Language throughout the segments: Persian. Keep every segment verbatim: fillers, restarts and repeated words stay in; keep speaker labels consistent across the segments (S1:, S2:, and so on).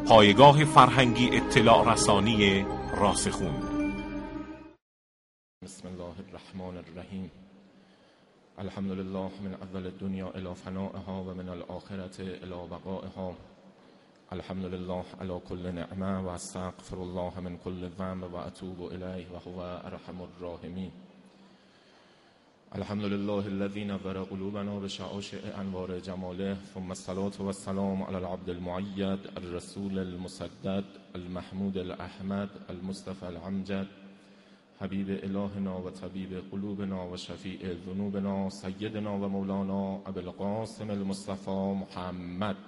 S1: پایگاه فرهنگی اطلاع رسانی راسخون.
S2: بسم الله الرحمن الرحیم. الحمد لله من اول الدنیا الی فنائها و من الاخرة الی بقائها. الحمد لله علی کل نعمه و استغفر الله من کل ذنب و اتوب الیه و هو ارحم الراحمین. الحمد لله الذي نور قلوبنا بشعاشع انوار جماله، ثم الصلاة والسلام على العبد المؤيد الرسول المسدد المحمود الاحمد المصطفى الامجد حبیب الهنا و طبیب قلوبنا و شفیع ذنوبنا سیدنا و مولانا ابو القاسم المصطفى محمد.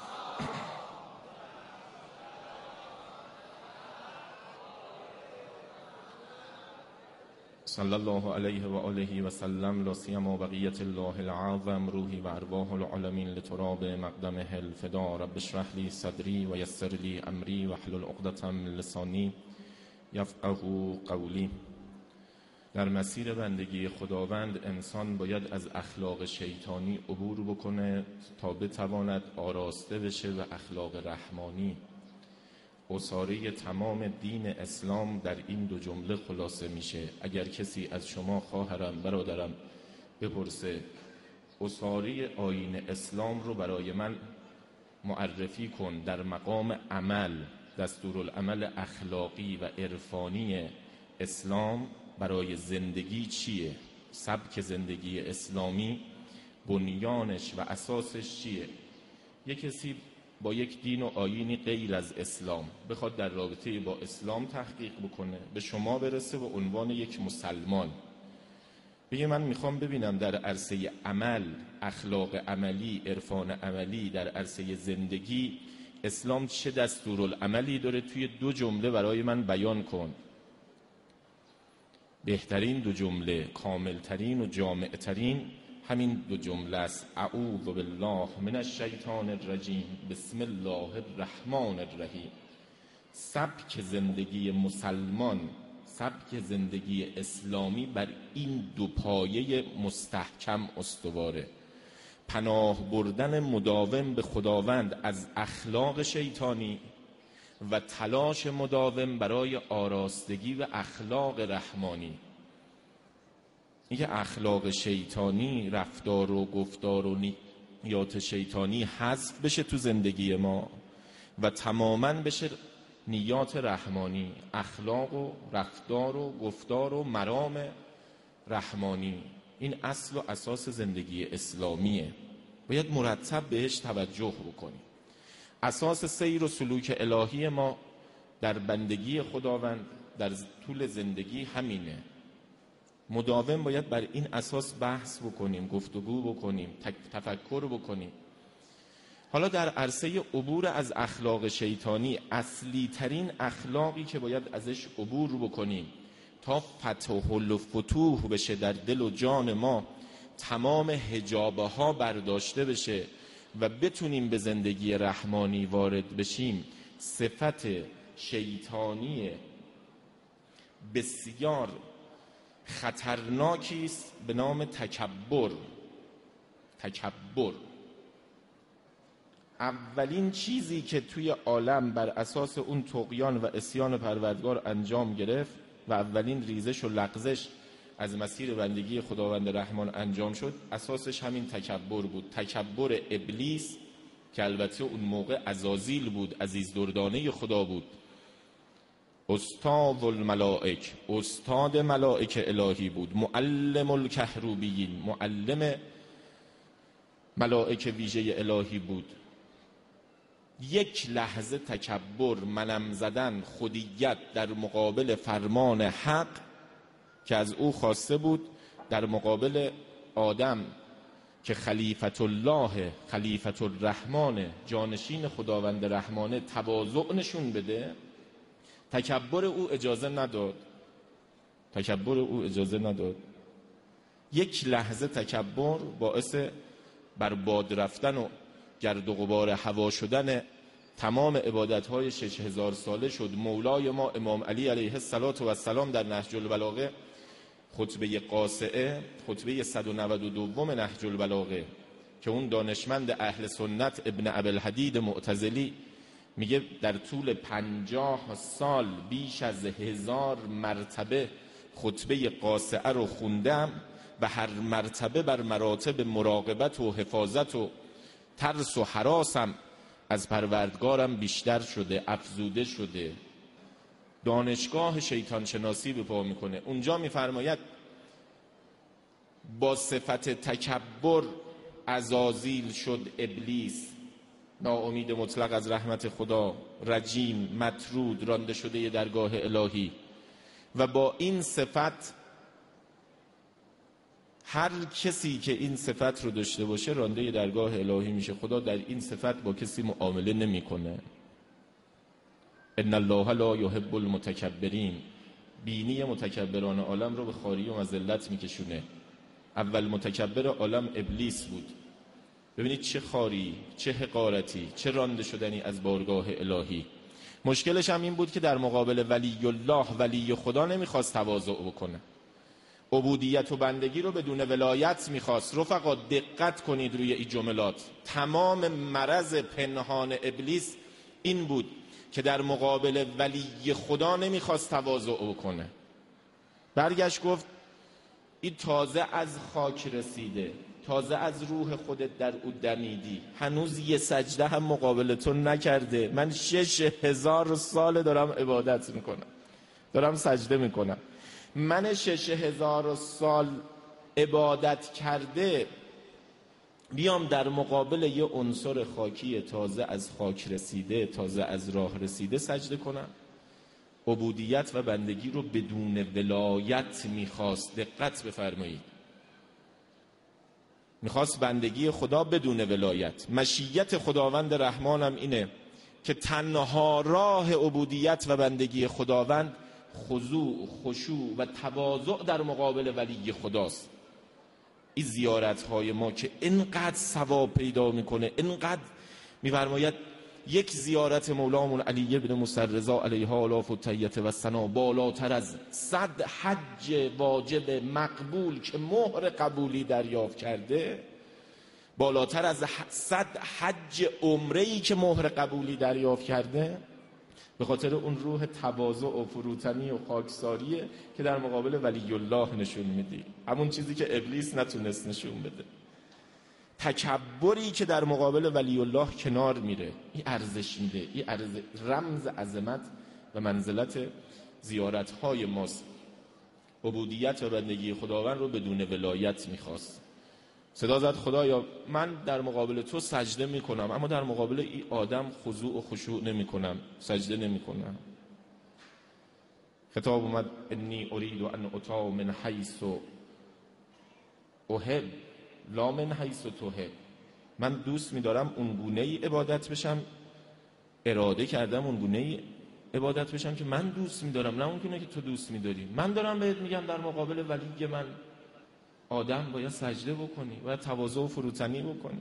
S2: صلی الله علیه و آله و سلم، لا سیما بقیت الله العظم روحی و ارواح العالمین لتراب مقدمه الفدا. رب اشرح لی صدری و یسر لی امری و احلل عقدة من لسانی یفقهوا قولی. در مسیر بندگی خداوند انسان باید از اخلاق شیطانی عبور بکنه تا بتواند آراسته بشه و اخلاق رحمانی. اساره تمام دین اسلام در این دو جمله خلاصه میشه. اگر کسی از شما خواهرم برادرم بپرسه اساره آیین اسلام رو برای من معرفی کن در مقام عمل، دستورالعمل اخلاقی و عرفانی اسلام برای زندگی چیه؟ سبک زندگی اسلامی بنیانش و اساسش چیه؟ یک کسی با یک دین و آیینی غیر از اسلام بخواد در رابطه با اسلام تحقیق بکنه، به شما برسه به عنوان یک مسلمان، بگه من میخوام ببینم در عرصه عمل، اخلاق عملی، عرفان عملی، در عرصه زندگی اسلام چه دستورالعملی داره، توی دو جمله برای من بیان کن. بهترین دو جمله، کاملترین و جامعترین همین دو جمله است. اعوذ بالله من الشیطان الرجیم، بسم الله الرحمن الرحیم. سبک زندگی مسلمان، سبک زندگی اسلامی بر این دو پایه مستحکم استواره. پناه بردن مداوم به خداوند از اخلاق شیطانی و تلاش مداوم برای آراستگی و اخلاق رحمانی. اینکه اخلاق شیطانی، رفتار و گفتار و نیات شیطانی حذف بشه تو زندگی ما و تماماً بشه نیات رحمانی، اخلاق و رفتار و گفتار و مرام رحمانی. این اصل و اساس زندگی اسلامیه، باید مرتب بهش توجه بکنیم. اساس سیر و سلوک الهی ما در بندگی خداوند در طول زندگی همینه. مداوم باید بر این اساس بحث بکنیم، گفتگو بکنیم، تفکر بکنیم. حالا در عرصه عبور از اخلاق شیطانی، اصلی ترین اخلاقی که باید ازش عبور بکنیم تا فتح الفتوح بشه در دل و جان ما، تمام حجابه ها برداشته بشه و بتونیم به زندگی رحمانی وارد بشیم، صفت شیطانی بسیار خطرناکی است به نام تکبر. تکبر اولین چیزی که توی عالم بر اساس اون طغیان و عصیان پروردگار انجام گرفت و اولین ریزش و لغزش از مسیر بندگی خداوند رحمان انجام شد، اساسش همین تکبر بود. تکبر ابلیس که البته اون موقع عزازیل بود، عزیز دردانه خدا بود، استاد الملائک، استاد ملائک الهی بود، معلم الکهروبیین، معلم ملائک ویژه الهی بود. یک لحظه تکبر، منم زدن، خودیت در مقابل فرمان حق که از او خواسته بود، در مقابل آدم که خلیفت الله، خلیفت الرحمن، جانشین خداوند رحمانه، تواضع نشون بده، تکبر او اجازه نداد. تکبر او اجازه نداد. یک لحظه تکبر باعث برباد رفتن و گرد و غبار هوا شدن تمام عبادت‌های شش هزار ساله شد. مولای ما امام علی علیه السلام در نهج البلاغه خطبه قاصعه، خطبه صد و نود و دو نهج البلاغه که اون دانشمند اهل سنت ابن ابوالحدید معتزلی میگه در طول پنجاه سال بیش از هزار مرتبه خطبه قاصعه رو خوندم و هر مرتبه بر مراتب مراقبت و حفاظت و ترس و هراسم از پروردگارم بیشتر شده، افزوده شده. دانشگاه شیطان شناسی به پا میکنه. اونجا میفرماید با صفت تکبر عزازیل شد ابلیس، ناامید مطلق از رحمت خدا، رجیم، مطرود، رانده شده درگاه الهی. و با این صفت هر کسی که این صفت رو داشته باشه رانده درگاه الهی میشه. خدا در این صفت با کسی معامله نمیکنه. ان الله لا یحب المتکبرین. بینی متکبران عالم رو به خواری و مذلت میکشونه. اول متکبر عالم ابلیس بود. ببینید چه خواری، چه حقارتی، چه رانده شدنی از بارگاه الهی. مشکلش هم این بود که در مقابل ولی الله، ولی خدا نمیخواست تواضع بکنه. عبودیت و بندگی رو بدون ولایت میخواست. رفقا دقت کنید روی این جملات. تمام مرض پنهان ابلیس این بود که در مقابل ولی خدا نمیخواست تواضع بکنه. برگشت گفت این تازه از خاک رسیده، تازه از روح خودت در او دمیدی، هنوز یه سجده هم مقابل تو نکرده. من شش هزار سال دارم عبادت میکنم، دارم سجده میکنم. من شش هزار سال عبادت کرده بیام در مقابل یه عنصر خاکی تازه از خاک رسیده، تازه از راه رسیده سجده کنم؟ عبودیت و بندگی رو بدون ولایت میخواست. دقت بفرمایید، میخواست بندگی خدا بدون ولایت. مشیت خداوند رحمانم اینه که تنها راه عبودیت و بندگی خداوند خضوع، خشوع و تواضع در مقابل ولی خداست. این زیارت های ما که اینقدر ثواب پیدا میکنه، اینقدر میفرماید یک زیارت مولامون علی بن موسی رضا علیه آلاف التحیة و ثنا بالاتر از صد حج واجب مقبول که مهر قبولی دریافت کرده، بالاتر از صد حج عمره‌ای که مهر قبولی دریافت کرده، به خاطر اون روح تواضع و فروتنی و خاکساریه که در مقابل ولی الله نشون میدی. همون چیزی که ابلیس نتونست نشون بده. تکبری که در مقابل ولی الله کنار میره، این ارزش میده. این ارزش رمز عظمت و منزلت زیارت های ماست. عبودیت و بندگی خداوند رو بدون ولایت میخواست. صدا زد خدایا من در مقابل تو سجده میکنم، اما در مقابل این آدم خضوع و خشوع نمیکنم، سجده نمیکنم. خطاب اومد انی ارید ان اطاع من حیث احب لا من حیث تحب. من دوست میدارم اون گونه ای عبادت بشم، اراده کردم اون گونه ای عبادت بشم که من دوست میدارم، نه اون گونه که تو دوست میداری. من دارم بهت میگم در مقابل ولی من آدم باید سجده بکنی، باید تواضع و فروتنی بکنی.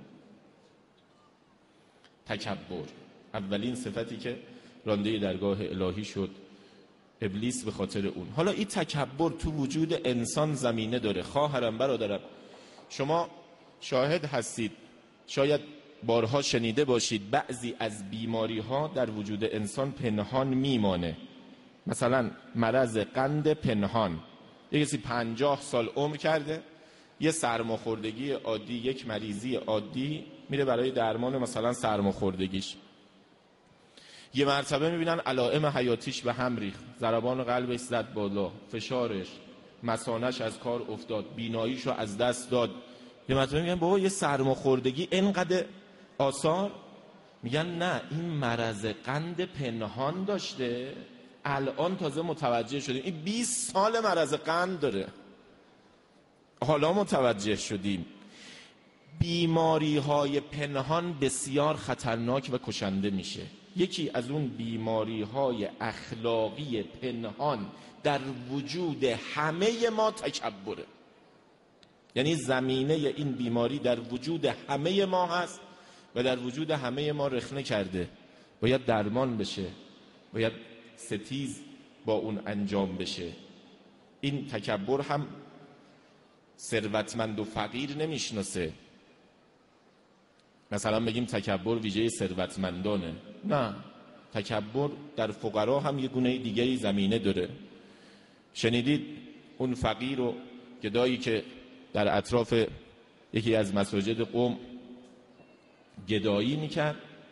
S2: تکبر اولین صفتی که رانده درگاه الهی شد ابلیس به خاطر اون. حالا این تکبر تو وجود انسان زمینه داره. خواهرم برادرم، شما شاهد هستید، شاید بارها شنیده باشید بعضی از بیماری ها در وجود انسان پنهان میمانه. مثلا مرض قند پنهان. یک کسی پنجاه سال عمر کرده، یه سرماخوردگی عادی، یک مریضی عادی، میره برای درمان مثلا سرماخوردگیش. یه مرتبه میبینن علائم حیاتیش به هم ریخت، ضربان قلبش زد بالا، فشارش، مثانه‌اش از کار افتاد، بیناییشو از دست داد. یه مرتبه میگن بابا یه سرماخوردگی اینقدر آثار؟ میگن نه، این مرض قند پنهان داشته، الان تازه متوجه شدیم. این بیست سال مرض قند داره، حالا متوجه شدیم. بیماری های پنهان بسیار خطرناک و کشنده میشه. یکی از اون بیماری های اخلاقی پنهان در وجود همه ما تکبره. یعنی زمینه این بیماری در وجود همه ما هست و در وجود همه ما رخنه کرده. باید درمان بشه، باید ستیز با اون انجام بشه. این تکبر هم ثروتمند و فقیر نمیشناسه. مثلا بگیم تکبر ویژه ثروتمندانه، نه، تکبر در فقرا هم یه گونه دیگه زمینه داره. شنیدید اون فقیر و گدایی که در اطراف یکی از مساجد قم گدایی میکرد،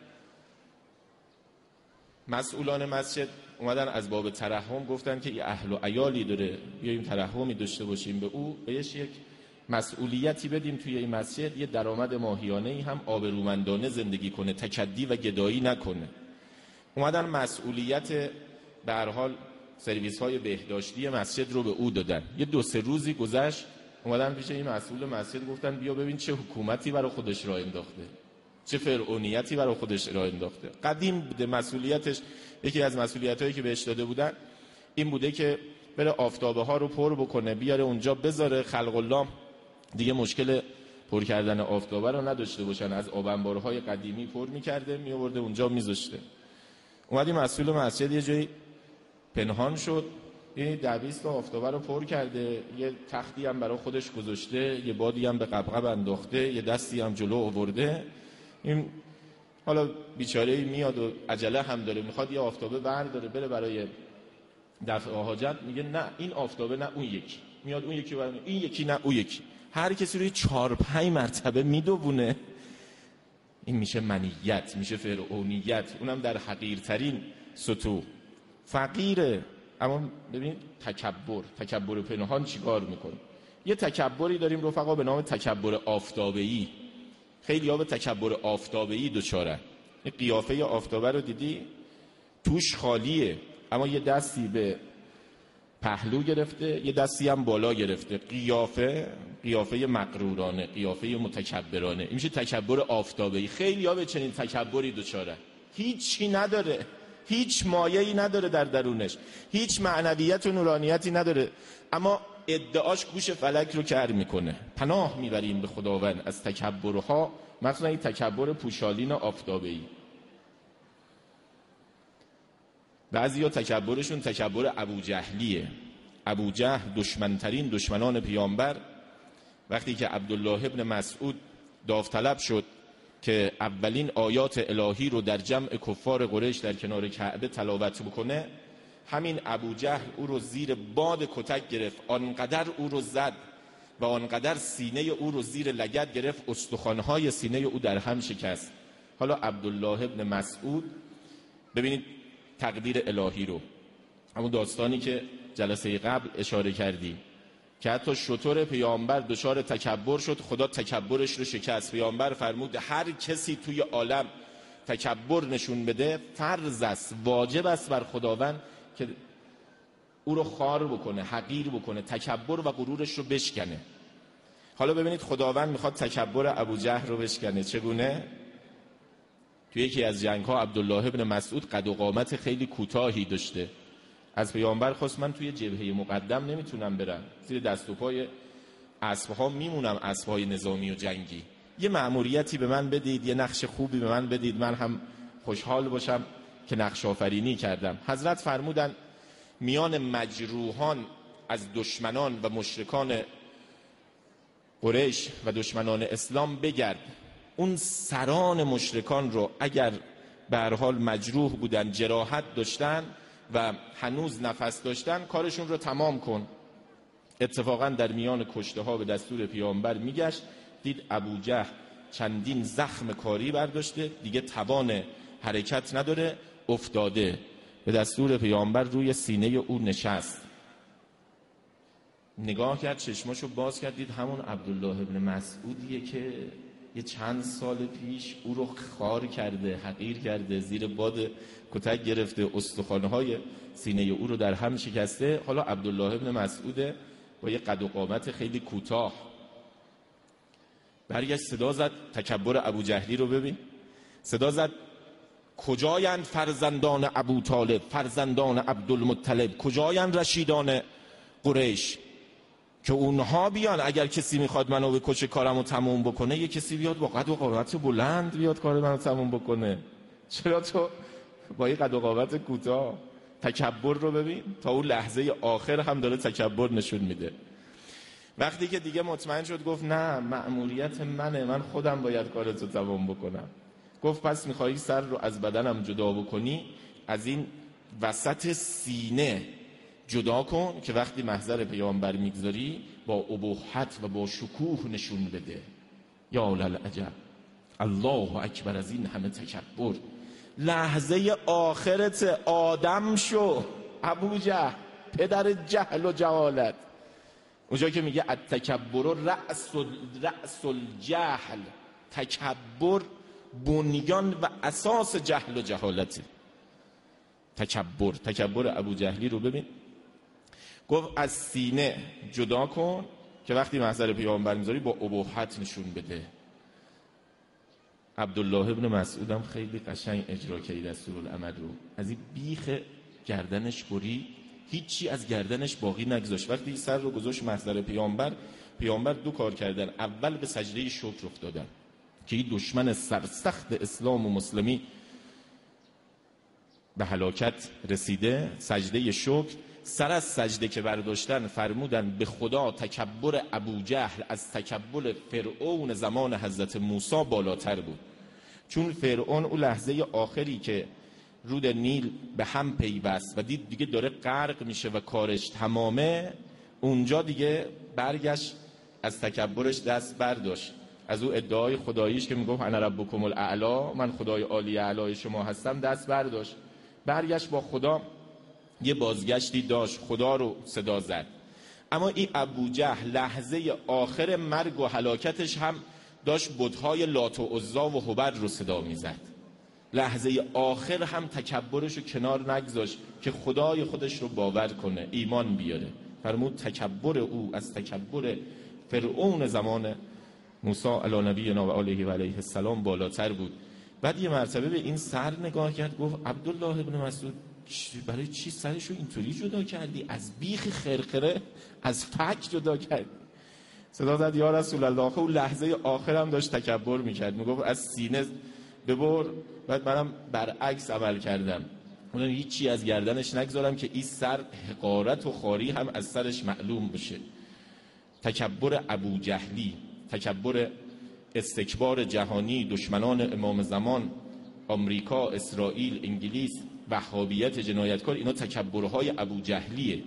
S2: مسئولان مسجد اومدن از باب ترحم گفتن که یه اهل و عیالی داره، بیاییم ترحمی داشته باشیم به او، بهش یک مسئولیتی بدیم توی این مسجد، یه درآمد ماهیانه‌ای هم آبرومندانه زندگی کنه، تکدی و گدایی نکنه. اومدن مسئولیت به هر حال سرویس‌های بهداشتی مسجد رو به او دادن. یه دو سه روزی گذشت، اومدن پیش این مسئول مسجد گفتن بیا ببین چه حکومتی برای خودش راه انداخته، چه فرعونیتی برای خودش راه انداخته. قدیم بوده مسئولیتش، یکی از مسئولیتایی که بهش داده بودن این بوده که بره آفتابه ها رو پر بکنه، بیاره اونجا بذاره، خلق الله دیگه مشکل پر کردن آفتابه رو نداشته باشن، از آب انبارهای قدیمی پر می‌کرده میآورده اونجا میذاشته. اومد این مسئول مسجد یه جایی پنهان شد، این دویست آفتابه رو پر کرده، یه تختی هم برای خودش گذاشته، یه بادی هم به قبقب انداخته، یه دستی هم جلو آورده. این حالا بیچاره میاد و عجله هم داره، میخواد یه آفتابه برداره بره برای دفع حاجت، میگه نه این آفتابه نه اون یکی، میاد اون یکی برای این یکی نه اون یکی، هر کسی روی چهار پنج مرتبه میدوونه. این میشه منیت، میشه فرعونیت، اونم در حقیرترین سطوح. فقیره، اما ببینید تکبر، تکبر پنهان چیکار میکنه؟ یه تکبری داریم رفقا به نام تکبر آفتابه‌ای. خیلی ها به تکبر آفتابه‌ای دوچارن. این قیافه آفتابه رو دیدی؟ توش خالیه، اما یه دستی به پهلو گرفته، یه دستی هم بالا گرفته. قیافه قیافه مغرورانه، قیافه متکبرانه. این میشه تکبر آفتابه‌ای. خیلی ها به چنین تکبری دوچارن. هیچی نداره، هیچ مایه‌ای نداره در درونش، هیچ معنویت و نورانیتی نداره، اما ادعاش گوش فلک رو کر میکنه. پناه میبریم به خداوند از تکبرها، مثلا این تکبر پوشالین آفتابه‌ای. بعضیا تکبرشون تکبر ابوجهلیه. ابوجهل دشمنترین دشمنان پیامبر، وقتی که عبدالله ابن مسعود داوطلب شد که اولین آیات الهی رو در جمع کفار قریش در کنار کعبه تلاوت بکنه، همین ابوجهل او رو زیر باد کتک گرفت، آنقدر او رو زد و آنقدر سینه او رو زیر لگد گرفت، استخوان‌های سینه او در هم شکست. حالا عبدالله ابن مسعود، ببینید تقدیر الهی رو، همون داستانی که جلسه قبل اشاره کردی که حتی شتر پیامبر دچار تکبر شد، خدا تکبرش رو شکست. پیامبر فرمود هر کسی توی عالم تکبر نشون بده، فرض است، واجب است بر خداوند که او رو خار بکنه، حقیر بکنه، تکبر و غرورش رو بشکنه. حالا ببینید خداوند میخواد تکبر ابوجهل رو بشکنه. چگونه؟ توی یکی از جنگ‌ها عبدالله ابن مسعود قد و قامت خیلی کوتاهی داشته. از پیامبر خواست من توی جبهه مقدم نمیتونم برم، زیر دست و پای اسب‌ها میمونم، اسب‌های نظامی و جنگی. یه مأموریتی به من بدید، یه نقش خوبی به من بدید، من هم خوشحال باشم که نقش آفرینی کردم. حضرت فرمودن میان مجروحان از دشمنان و مشرکان قریش و دشمنان اسلام بگرد، اون سران مشرکان رو اگر به هر حال مجروح بودن، جراحت داشتن و هنوز نفس داشتن، کارشون رو تمام کن. اتفاقا در میان کشته ها به دستور پیامبر میگشت، دید ابوجهل چندین زخم کاری برداشته، دیگه توان حرکت نداره، افتاده. به دستور پیامبر روی سینه او نشست، نگاه کرد، چشماشو باز کرد، دید همون عبدالله ابن مسعودیه که یه چند سال پیش او رو خار کرده، حقیر کرده، زیر باد کتک گرفته، استخوان‌های سینه او رو در هم شکسته. حالا عبدالله ابن مسعود با یه قد و قامت خیلی کوتاه برگشت، صدا زد، تکبر ابوجهلی رو ببین، صدا زد کجایند فرزندان ابو طالب، فرزندان عبدالمطلب، کجایند رشیدان قریش که اونها بیان، اگر کسی میخواد منو به کچه کارمو تموم بکنه، یه کسی بیاد با قد و قامت بلند بیاد کار منو تموم بکنه. چرا تو با این قد و قامت کوتاه؟ تکبر رو ببین، تا اون لحظه آخر هم داره تکبر نشون میده. وقتی که دیگه مطمئن شد گفت نه، مأموریت منه، من خودم باید کارتو تمام بکنم. گفت پس میخوایی سر رو از بدنم جدا بکنی، از این وسط سینه جدا کن که وقتی محضر پیامبر میگذاری با ابهت و با شکوه نشون بده. یا للعجب، الله اکبر، از این همه تکبر. لحظه آخرت آدم شو ابوجهل، پدر جهل و جهالت. اونجا که میگه التکبر رأس رأس الجهل، تکبر بنیان و اساس جهل و جهالته. تکبر تکبر ابوجهلی رو ببین، گفت از سینه جدا کن که وقتی محضر پیامبر میذاری با ابهت نشون بده. عبدالله ابن مسعود هم خیلی قشنگ اجرا کرد دستور العمل رو. از این بیخ گردنش برید، هیچی از گردنش باقی نگذاشت. وقتی سر رو گذاشت محضر پیامبر، پیامبر دو کار کردن. اول به سجده شکر افتادن که این دشمن سرسخت اسلام و مسلمی به هلاکت رسیده. سجده شکر. سر از سجده که برداشتن فرمودن به خدا تکبر ابوجهل از تکبر فرعون زمان حضرت موسی بالاتر بود. چون فرعون اون لحظه آخری که رود نیل به هم پیوست و دید دیگه داره غرق میشه و کارش تمامه، اونجا دیگه برگشت از تکبرش دست برداشت. از او ادعای خداییش که میگفت انا ربکم الاعلی، من خدای عالی اعلی شما هستم، دست برداشت. برگشت با خدا یه بازگشتی داشت، خدا رو صدا زد. اما این ابوجهل لحظه آخر مرگ و هلاکتش هم داشت بت‌های لات و عزا و هبل رو صدا میزد. لحظه آخر هم تکبرش رو کنار نگذاشت که خدای خودش رو باور کنه، ایمان بیاره. فرمود تکبر او از تکبر فرعون زمان موسی علی نبینا و آله و علیه السلام بالاتر بود. بعد یه مرتبه به این سر نگاه کرد، گفت عبدالله ابن مسعود برای چی سرشو اینطوری جدا کردی؟ از بیخ خرخره، از فک جدا کردی. صدا زد یا رسول الله. اون لحظه آخر هم داشت تکبر میکرد، میگفت از سینه ببر. بعد منم برعکس عمل کردم، اونم هیچی از گردنش نگذارم که این سر حقارت و خاری هم از سرش معلوم بشه. تکبر ابوجهلی، تکبر استکبار جهانی، دشمنان امام زمان، آمریکا، اسرائیل، انگلیس، وهابیت جنایتکار، اینا تکبرهای ابوجهلیه.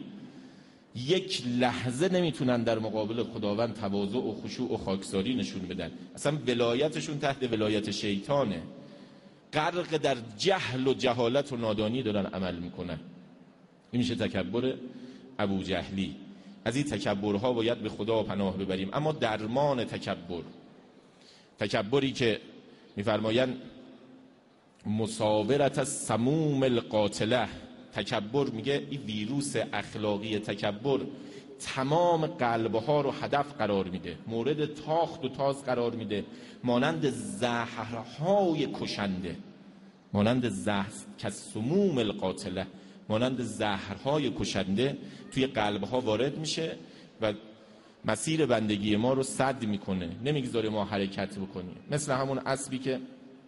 S2: یک لحظه نمیتونن در مقابل خداوند تواضع و خشوع و خاکساری نشون بدن. اصلا ولایتشون تحت ولایت شیطانه. غرق در جهل و جهالت و نادانی دارن عمل میکنن. این میشه تکبر ابوجهلی. از این تکبرها باید به خدا پناه ببریم. اما درمان تکبر، تکبری که میفرمایند مصاورت از سموم القاتله، تکبر میگه این ویروس اخلاقی تکبر تمام قلبها رو هدف قرار میده، مورد تاخت و تاز قرار میده، مانند زهرهای کشنده، مانند زهر کالسموم القاتله، مانند زهرهای کشنده توی قلبها وارد میشه و مسیر بندگی ما رو سد میکنه، نمیگذاره ما حرکت بکنیم. مثل همون اسبی که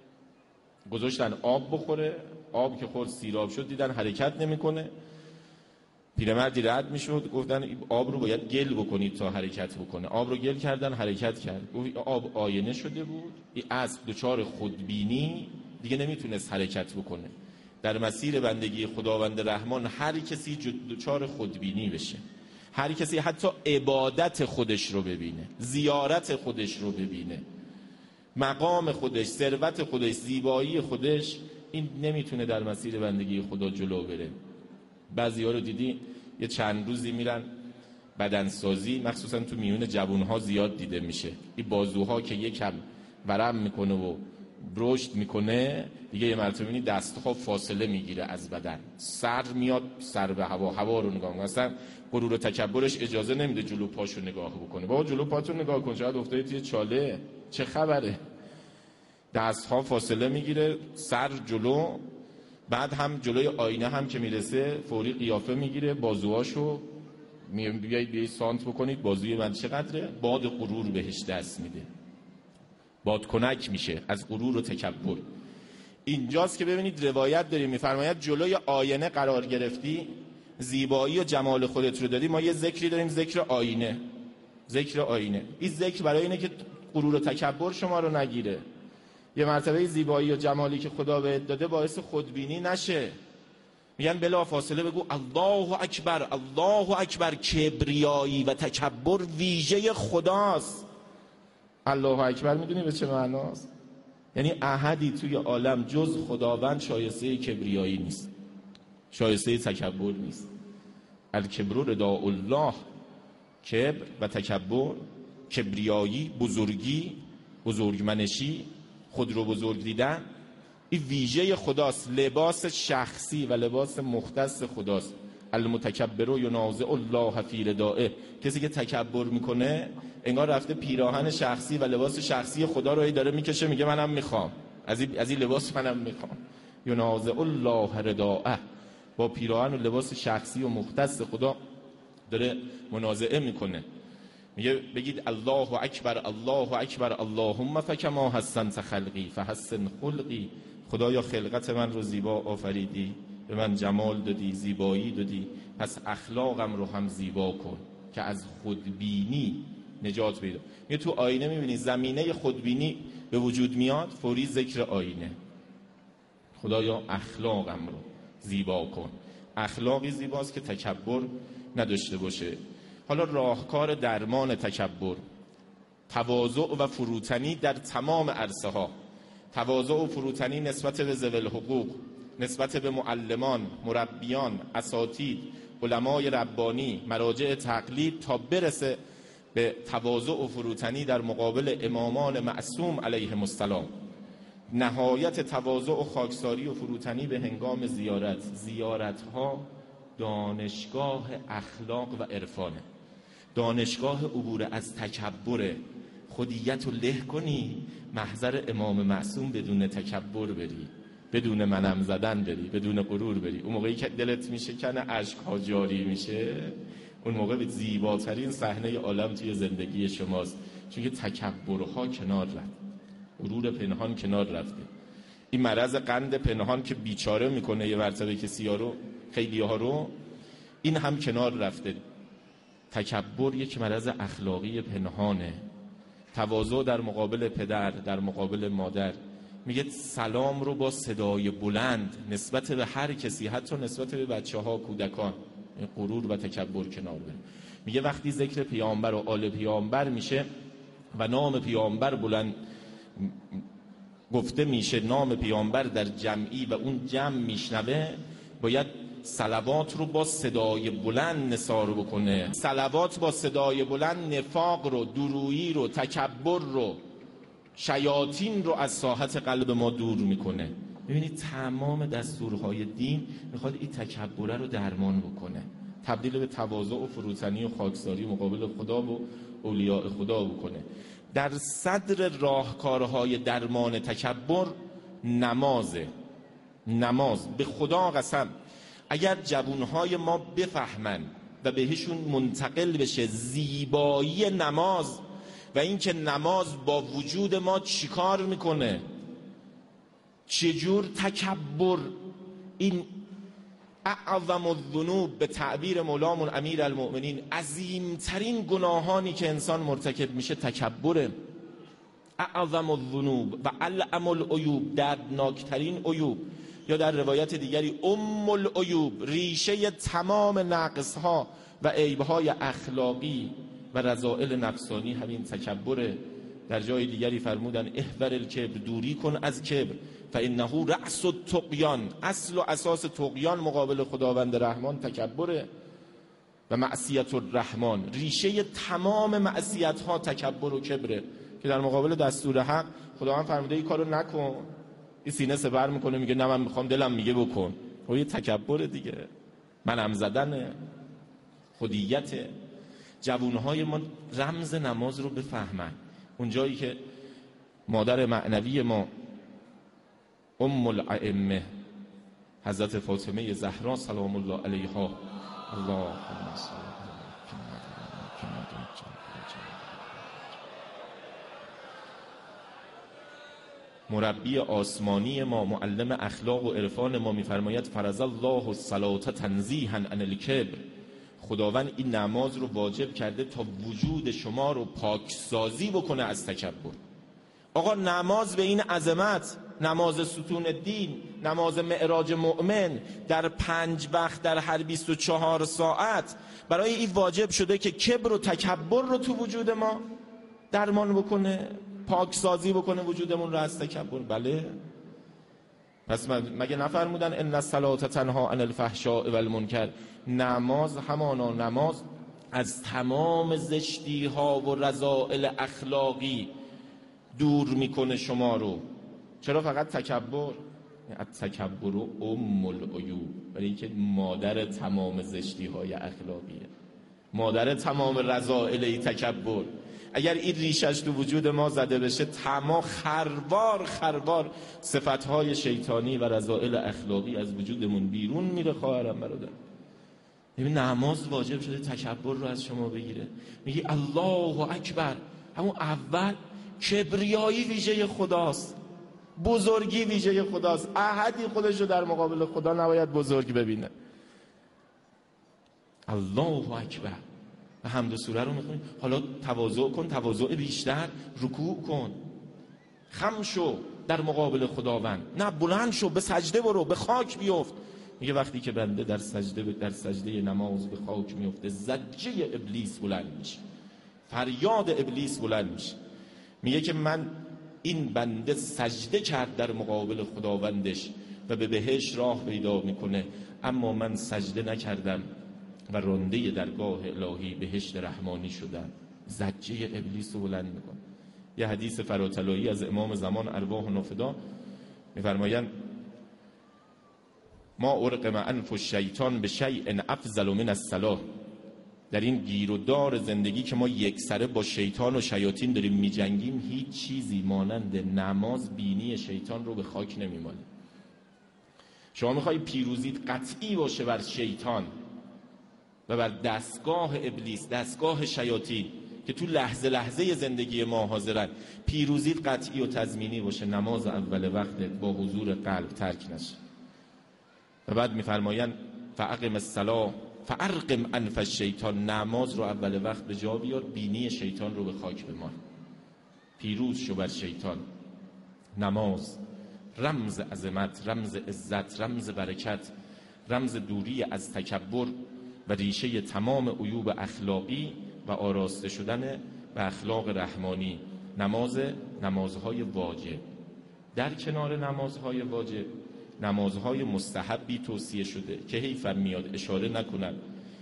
S2: گذاشتن آب بخوره، آب که خورد سیراب شد، دیدن حرکت نمیکنه. پیرمردی رد میشد، گفتن آب رو باید گل بکنید تا حرکت بکنه. آب رو گل کردن، حرکت کرد. گفت آب آینه شده بود، این اسب دچار خودبینی دیگه نمیتونست حرکت بکنه. در مسیر بندگی خداوند رحمان هر کسی دچار خودبینی بشه، هر کسی حتی عبادت خودش رو ببینه، زیارت خودش رو ببینه، مقام خودش، ثروت خودش، زیبایی خودش، این نمیتونه در مسیر بندگی خدا جلو بره. بعضی‌ها رو دیدی یه چند روزی میرن بدنسازی، مخصوصا تو میون جوان‌ها زیاد دیده میشه، این بازوها که یکم ورم میکنه و رشد میکنه، دیگه یه مرتبه میبینی دستها فاصله میگیره از بدن، سر میاد سر به هوا، هوا رو نگاه میکنه. اصلا غرور و تکبرش اجازه نمیده جلو پاشو نگاه بکنه. بابا جلو پاتو نگاه کن، شاید افتادی توی چاله، چه خبره؟ دستها فاصله میگیره، سر جلو، بعد هم جلوی آینه هم که میرسه فوری قیافه میگیره، بازوهاشو بیایید بیایید سانت بکنید، بازوی من چقدره، باد غرور بهش دست میده، بادکنک میشه از غرور و تکبر. اینجاست که ببینید روایت داریم میفرماید جلوی آینه قرار گرفتی، زیبایی و جمال خودت رو دادی. ما یه ذکری داریم، ذکر آینه، ذکر آینه. این ذکر برای اینه که غرور و تکبر شما رو نگیره. یه مرتبه زیبایی و جمالی که خدا بهت داده باعث خودبینی نشه. میگن بلا فاصله بگو الله اکبر الله اکبر. کبریایی و تکبر ویژه خداست. الله اکبر میدونی به چه معناست؟ یعنی احدی توی عالم جز خداوند شایسته کبریایی نیست، شایسته تکبر نیست. الکبر رداء الله، کبر و تکبر، کبریایی، بزرگی، بزرگمنشی، خود رو بزرگ دیدن، این ویژه خداست، لباس شخصی و لباس مختص خداست. المتکبر ینازع الله فی ردائه. کسی که تکبر میکنه انگار رفته پیراهن شخصی و لباس شخصی خدا رو داره میکشه، میگه منم میخوام از این از این لباس، منم میخوام. ینازع الله ردائه، با پیراهن و لباس شخصی و مختص خدا داره منازعه میکنه. میگه بگید الله اکبر الله اکبر اللهم فکما حسنت خلقی فحسن خلقی. خدایا خلقت من رو زیبا آفریدی، به من جمال دادی، زیبایی دادی، پس اخلاقم رو هم زیبا کن که از خودبینی نجات پیدا. میگه تو آینه میبینی زمینه خودبینی به وجود میاد، فوری ذکر آینه. خدایا اخلاقم رو زیبا کن. اخلاقی زیباست که تکبر نداشته باشه. حالا راهکار درمان تکبر، تواضع و فروتنی در تمام عرصه ها. تواضع و فروتنی نسبت به ذوی الحقوق، نسبت به معلمان، مربیان، اساتید، علمای ربانی، مراجع تقلید، تا برسه به تواضع و فروتنی در مقابل امامان معصوم علیهم السلام. نهایت تواضع و خاکساری و فروتنی به هنگام زیارت. زیارت ها دانشگاه اخلاق و عرفانه، دانشگاه عبور از تکبر. خودیت رو له کنی، محضر امام معصوم بدون تکبر بری، بدون منم زدن بری، بدون غرور بری. اون موقعی که دلت میشه کنه، اشک‌ها جاری میشه، اون موقع به زیباترین صحنه عالم توی زندگی شماست، چون که تکبرها کنار رفت، غرور پنهان کنار رفته. این مرض قند پنهان که بیچاره میکنه یه مرتبه کسی‌ها رو، خیلی‌ها رو، این هم کنار رفته. تکبر یک مرض اخلاقی پنهانه. تواضع در مقابل پدر، در مقابل مادر. میگه سلام رو با صدای بلند نسبت به هر کسی، حتی نسبت به بچه ها، کودکان، غرور و تکبر کنار بره. میگه وقتی ذکر پیامبر و آل پیامبر میشه و نام پیامبر بلند گفته میشه، نام پیامبر در جمعی و اون جمع میشنوه، باید صلوات رو با صدای بلند نثار بکنه. صلوات با صدای بلند نفاق رو، درویی رو، تکبر رو، شیاطین رو از ساحت قلب ما دور میکنه. ببینید تمام دستورهای دین میخواد این تکبر رو درمان بکنه، تبدیل به تواضع و فروتنی و خاکساری مقابل خدا و اولیاء خدا بکنه. در صدر راهکارهای درمان تکبر نمازه. نماز به خدا قسم اگر جوانهای ما بفهمن و بهشون منتقل بشه زیبایی نماز و اینکه نماز با وجود ما چیکار میکنه، چجور تکبر، این اعظم الذنوب به تعبیر مولامون امیر المؤمنین، عظیمترین گناهانی که انسان مرتکب میشه تکبره. اعظم الذنوب و العم العیوب، دردناکترین عیوب، یا در روایت دیگری ام العیوب، ریشه تمام نقصها و عیبهای اخلاقی و رذائل نفسانی همین تکبره. در جای دیگری فرمودن احذر الکبر، دوری کن از کبر، فانه رأس الطغیان، اصل و اساس طغیان مقابل خداوند رحمان تکبره. و معصیت الرحمن، ریشه تمام معصیت ها تکبر و کبره، که در مقابل دستور حق خداوند فرموده این کارو نکن، این سینه سپر میکنه میگه نه من میخوام، دلم میگه بکن. خب یه تکبر دیگه، منم زدن، خودیت. جوانهای ما رمز نماز رو بفهمن. اون جایی که مادر معنوی ما ام الائمه حضرت فاطمه زهرا سلام الله علیها، اللهم صل مربی آسمانی ما، معلم اخلاق و عرفان ما میفرماید فرض الله الصلاة تنزیها عن الکبر، خداوند این نماز رو واجب کرده تا وجود شما رو پاکسازی بکنه از تکبر. آقا نماز به این عظمت، نماز ستون دین، نماز معراج مؤمن در پنج وقت در هر بیست و چهار ساعت برای این واجب شده که کبر و تکبر رو تو وجود ما درمان بکنه، پاکسازی بکنه وجودمون رو از تکبر. بله، پس مگه نفرمودن ان الصلاة تنها عن الفحشاء والمنکر؟ نماز همانا نماز از تمام زشتی ها و رذائل اخلاقی دور میکنه شما رو. چرا فقط تکبر؟ تکبر و ام العیوب، برای اینکه مادر تمام زشتی های اخلاقیه، مادر تمام رذائل تکبر. اگر این ریشش تو وجود ما زده بشه، تمام خروار خروار صفتهای شیطانی و رذائل اخلاقی از وجودمون بیرون میره. خواهرم برادر، ببین نماز واجب شده تکبر رو از شما بگیره. میگی الله اکبر، همون اول کبریایی ویژه خداست، بزرگی ویژه خداست. احدی خودش رو در مقابل خدا نباید بزرگ ببینه. الله اکبر و حمد و سوره رو میخونی. حالا تواضع کن، تواضع بیشتر، رکوع کن، خم شو در مقابل خداوند. نه بلند شو، به سجده برو، به خاک بیفت. میگه وقتی که بنده در سجده در سجده نماز به خاک میفته، زجه ابلیس بلند میشه، فریاد ابلیس بلند میشه. میگه که من این بنده سجده کرد در مقابل خداوندش و به بهشت راه پیدا میکنه، اما من سجده نکردم و رانده درگاه الهی بهشت رحمانی شدم. زجه ابلیس رو بلند میکنه. یه حدیث فراتلایی از امام زمان ارواح نافدا میفرمایند ما ارقم انف الشیطان به شیء افضل من الصلاة. در این گیر و دار زندگی که ما یک سره با شیطان و شیاطین داریم میجنگیم، هیچ چیزی مانند نماز بینی شیطان رو به خاک نمیماله. شما میخوای پیروزیت قطعی باشه بر شیطان و بر دستگاه ابلیس، دستگاه شیاطین که تو لحظه لحظه زندگی ما حاضرن، پیروزیت قطعی و تضمینی باشه، نماز اول وقتت با حضور قلب ترک نشه. و بعد میفرمایند فاقم الصلاة فارقم انف الشیطان، نماز رو اول وقت به جا بیار، بینی شیطان رو به خاک بمال، پیروز شو بر شیطان. نماز رمز عظمت، رمز عزت، رمز برکت، رمز دوری از تکبر و ریشه تمام عیوب اخلاقی و آراسته شدن به اخلاق رحمانی. نماز، نمازهای واجب. در کنار نمازهای واجب نمازهای مستحبی توصیه شده که حیفم میاد اشاره نکنم.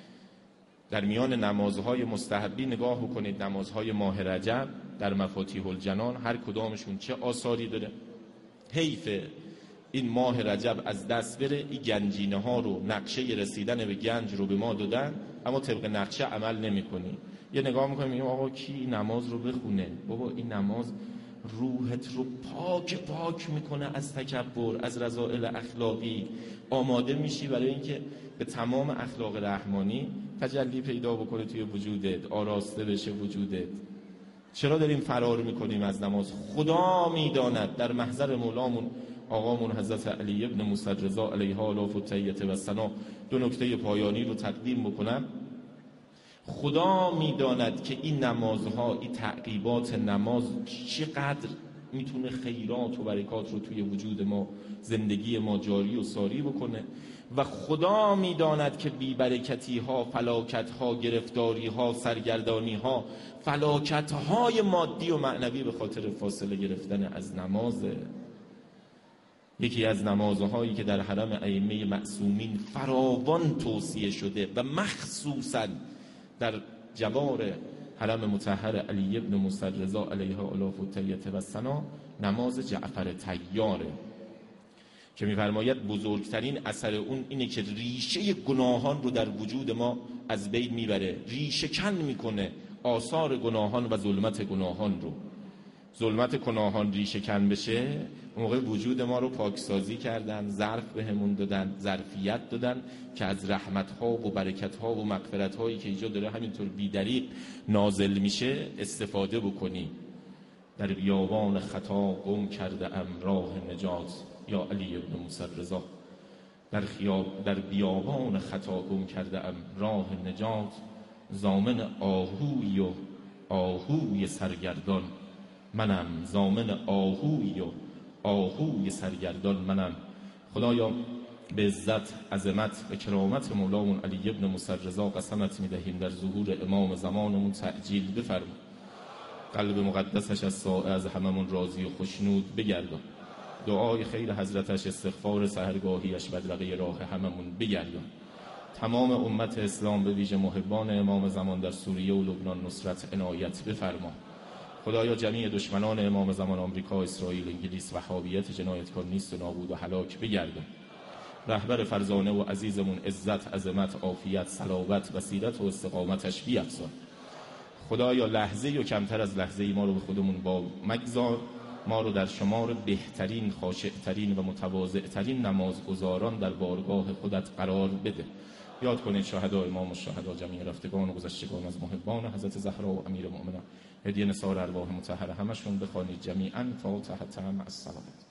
S2: در میان نمازهای مستحبی نگاه بکنید نمازهای ماه رجب در مفاتیح الجنان، هر کدامشون چه آثاری داره. حیف این ماه رجب از دست بره. این گنجینه ها رو، نقشه رسیدن به گنج رو به ما دادن، اما طبق نقشه عمل نمی کنی. یه نگاه میکنیم میگیم آقا کی نماز رو بخونه؟ بابا این نماز روحت رو پاک پاک میکنه از تکبر، از رذائل اخلاقی. آماده میشی برای اینکه به تمام اخلاق رحمانی تجلی پیدا بکنه توی وجودت، آراسته بشه وجودت. چرا داریم فرار میکنیم از نماز؟ خدا میداند. در محضر مولامون آقامون حضرت علی ابن موسی رضا علیه آلاف و تحیت و ثنا دو نکته پایانی رو تقدیم بکنم. خدا میداند که این نمازها، این تعقیبات نماز چقدر میتونه خیرات و برکات رو توی وجود ما، زندگی ما جاری و ساری بکنه. و خدا میداند که بی برکتی ها، فلاکت ها، گرفتاری ها، سرگردانی ها، فلاکت های مادی و معنوی به خاطر فاصله گرفتن از نمازه. یکی از نمازهایی که در حرم ائمه معصومین فراوان توصیه شده و مخصوصاً در جوار حرم مطهر علی ابن موسی رضا علیه آلاف و تحیت و ثنا، نماز جعفر طیاره که می‌فرماید بزرگترین اثر اون اینه که ریشه گناهان رو در وجود ما از بین میبره، ریشه کن میکنه آثار گناهان و ظلمت گناهان رو. ظلمت گناهان ریشه کن بشه، اون موقع وجود ما رو پاکسازی کردن، ظرف بهمون دادن، ظرفیت دادن که از رحمت‌ها و برکت‌ها و مغفرت‌هایی که اینجا داره همینطور بی‌دریغ نازل میشه استفاده بکنی. در بیابان خطا گم کرده ام راه نجات، یا علی ابن موسی رضا، در خیاب در بیابان خطا گم کرده ام راه نجات، ضامن آهوی و آهوی سرگردان، منم ضامن آهوی و آهوی سرگردان منم. خدایا به عزت، عظمت و کرامت مولامون علی ابن موسی رضا قسمت میدهیم در ظهور امام زمانمون تعجیل بفرما. قلب مقدسش از ساعه از هممون راضی و خوشنود بگردان. دعای خیر حضرتش، استغفار سحرگاهیش بدرقه راه هممون بگردان. تمام امت اسلام به ویژه محبان امام زمان در سوریه و لبنان نصرت عنایت بفرما. خدایا جمیع دشمنان امام زمان، آمریکا، اسرائیل، انگلیس، وهابیت جنایتکار نیست و نابود و هلاک بگردان. رهبر فرزانه و عزیزمون عزت، عظمت، عافیت، صلابت، بصیرت و استقامتش بیفزا. خدایا لحظه و کمتر از لحظه ای ما رو به خودمون با مگذار، ما رو در شمار بهترین، خاشعترین و متواضعترین نمازگزاران در بارگاه خودت قرار بده. یاد کنید شهدا، امام الشهدا، جمیع رفتگان و گذشتگان از محبان حضرت زهرا و امیر مؤمنان، هدیه نثار ارواح مطهره همشون بخوانید جمیعاً فاتحه مع الصلوات.